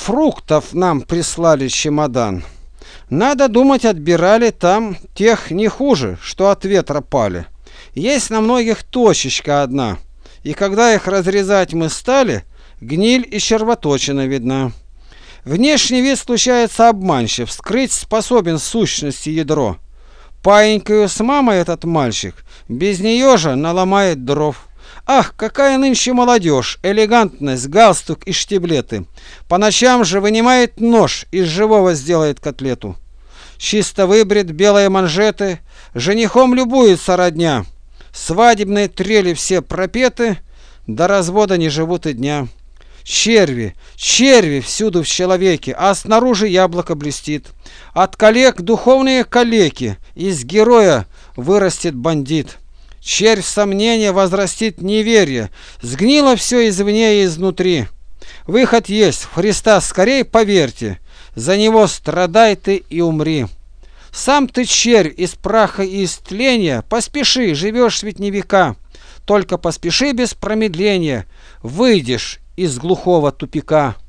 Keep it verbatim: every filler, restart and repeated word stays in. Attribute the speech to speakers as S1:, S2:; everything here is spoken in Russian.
S1: Фруктов нам прислали чемодан. Надо думать, отбирали там тех не хуже, что от ветра пали. Есть на многих точечка одна, и когда их разрезать мы стали, гниль и червоточина видна. Внешний вид случается обманчив, скрыть способен сущности ядро. Паинькою с мамой этот мальчик, без нее же наломает дров. Ах, какая нынче молодежь, элегантность, галстук и штиблеты. По ночам же вынимает нож, из живого сделает котлету. Чисто выбрит, белые манжеты, женихом любуется родня. Свадебные трели все пропеты, до развода не живут и дня. Черви, черви всюду в человеке, а снаружи яблоко блестит. От коллег духовные калеки, из героя вырастет бандит. Червь сомнения возрастит неверие, сгнило все извне и изнутри. Выход есть, в Христа скорей поверьте, за него страдай ты и умри. Сам ты, червь, из праха и из тления, поспеши, живешь ведь не века. Только поспеши без промедления, выйдешь из глухого тупика.